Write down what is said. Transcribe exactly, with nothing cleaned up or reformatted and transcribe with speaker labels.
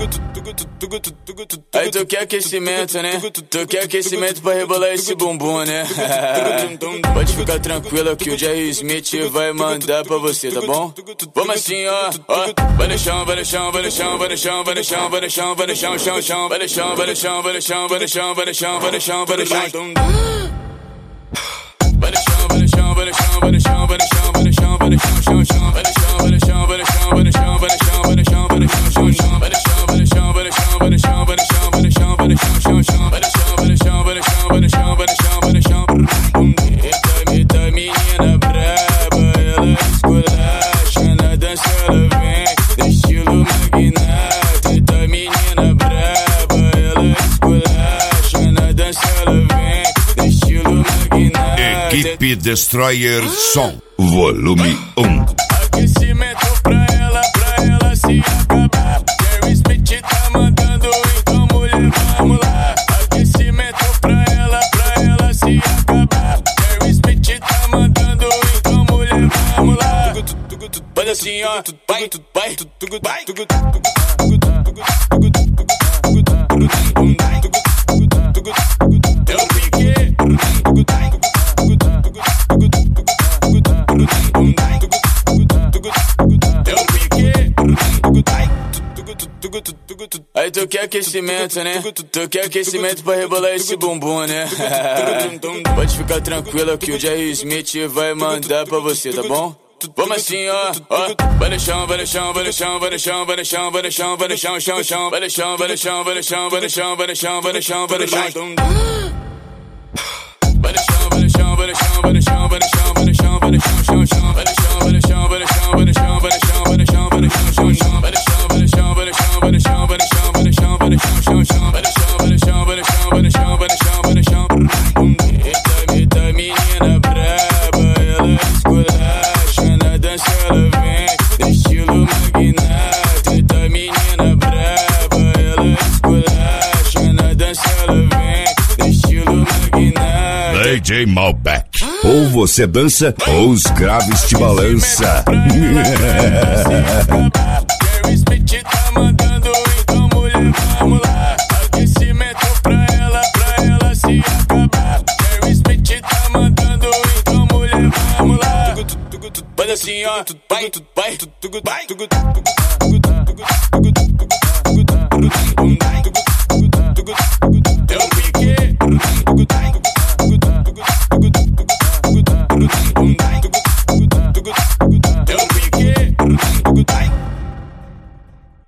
Speaker 1: Aí tu quer aquecimento, né? Tu quer aquecimento pra rebolar esse bumbum, né? Pode ficar tranquila que o Jerry Smith vai mandar pra você, tá bom? Vamos assim, ó, ó. Vai no chão, vai no chão, vai no chão, vai no chão, vai no chão, vai no chão, vai no chão, chão, chão. Vai no chão, vai no chão, vai no chão, vai no chão, vai no chão, vai no chão, vai no chão. Vai no chão, vai no chão, vai no chão, vai no chão, vai no chão, vai no chão, vai no chão, chão, chão. Vai no chão, vai no chão, vai no chão, vai no chão, vai no chão, vai no chão, vai no chão, chão, chão. Vai no chão, vai no chão, vai no chão, vai no chão, vai no chão, vai no chão, vai no chão, chão, chão. Vai no chão, vai no chão, vai no chão, vai no chão, vai no chão, vai no chão. Eita, eita, menina braba, ela esculacha na dança, ela vem no estilo magnata. Eita, menina braba, ela esculacha na dança, ela vem no estilo magnata.
Speaker 2: Equipe Destroyer Som, volume um.
Speaker 1: Aquecimento pra ela, pra ela se acabar. Jerry Smith tá mandando, então mulher, vamos lá. Aquecimento pra ela, pra ela se acabar. Jerry Smith tá mandando, então mulher, vamos lá. Faz assim, ó, vai, vai, vai. Eu piquei. Aí tu quer aquecimento, né? Tu quer aquecimento pra rebolar esse bumbum, né? Pode ficar tranquila que o Jerry Smith vai mandar pra você, tá bom? Vamos assim, ó, ó. Vai no chão, vai no chão, vai no chão, vai no chão, vai no chão, vai no chão, vai no chão, chão, chão. Vai no chão, vai no chão, vai no chão, vai no chão, vai no chão, vai no chão, vai no chão. Vai no chão, vai no chão, vai no chão, vai no chão, vai no chão, vai no chão, vai no chão, chão, chão. Vai no chão, vai no chão, vai no chão, vai no chão, vai no chão, vai no chão, vai no chão, chão, chão. Vai no chão, vai no chão, vai no chão, vai no chão, vai no chão, vai no chão, vai no chão, chão, chão. Vai no chão, vai no chão, vai no chão, vai no chão, vai no chão, vai no chão. Eita, eita, menina braba, ela esculacha na dança, ela vem no estilo magnata. Eita, menina braba, ela esculacha na dança, ela vem no estilo magnata.
Speaker 2: D J Malbec. Ou você dança, ou os graves te balança.
Speaker 1: Jerry Smith tá mandando, então mulher, vamos lá. Aquecimento pra ela, pra ela se acabar. Jerry Smith tá mandando, então mulher, vamos lá. Faz assim, ó, vai, vai, vai.